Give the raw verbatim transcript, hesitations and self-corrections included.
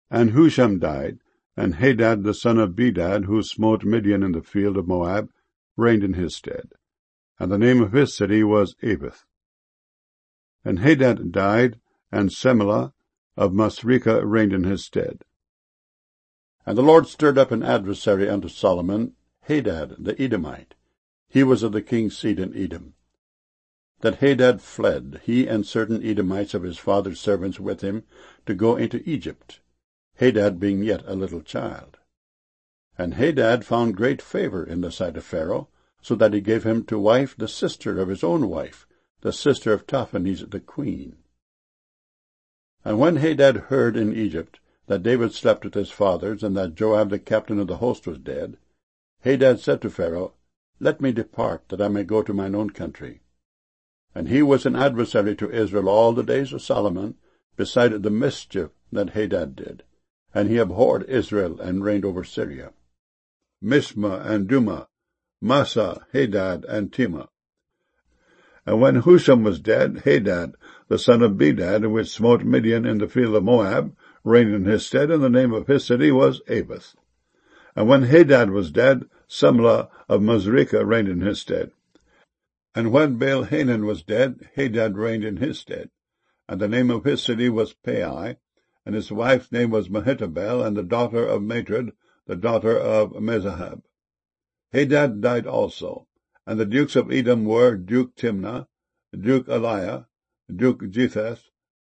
And Husham died, and Hadad the son of Bedad, who smote Midian in the field of Moab, reigned in his stead. And the name of his city was Avith. And Hadad died, and Semelah of Masrekah reigned in his stead. And the Lord stirred up an adversary unto Solomon, Hadad the Edomite. He was of the king's seed in Edom. That Hadad fled, he and certain Edomites of his father's servants with him, to go into Egypt, Hadad being yet a little child. And Hadad found great favor in the sight of Pharaoh, so that he gave him to wife the sister of his own wife, the sister of Taphanes the queen. And when Hadad heard in Egypt that David slept with his fathers, and that Joab the captain of the host was dead, Hadad said to Pharaoh, Let me depart, that I may go to mine own country. And he was an adversary to Israel all the days of Solomon, beside the mischief that Hadad did. And he abhorred Israel, and reigned over Syria. Mishma and Duma, Massa, Hadad, and Tema. And when Husham was dead, Hadad, the son of Bedad, which smote Midian in the field of Moab, reigned in his stead, and the name of his city was Avith. And when Hadad was dead, Semelah of Masrekah reigned in his stead. And when Baal-Hanan was dead, Hadad reigned in his stead. And the name of his city was Pai, and his wife's name was Mehetabel, and the daughter of Matred, the daughter of Mezahab. Hadad died also, and the dukes of Edom were Duke Timnah, Duke Eliah, Duke Jetheth,